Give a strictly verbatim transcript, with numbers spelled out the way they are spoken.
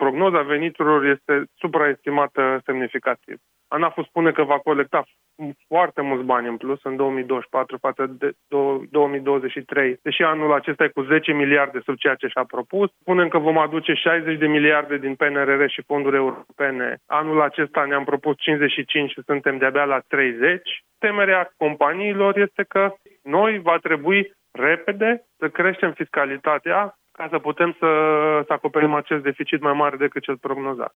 prognoza veniturilor este supraestimată semnificativ. ANAF spune că va colecta foarte mulți bani în plus în două mii douăzeci și patru față de două mii douăzeci și trei, deși anul acesta e cu zece miliarde sub ceea ce și-a propus. Spunem că vom aduce șaizeci de miliarde din P N R R și fonduri europene. Anul acesta ne-am propus cincizeci și cinci și suntem de-abia la treizeci. Temerea companiilor este că noi va trebui repede să creștem fiscalitatea ca să putem să, să acoperim acest deficit mai mare decât cel prognozat.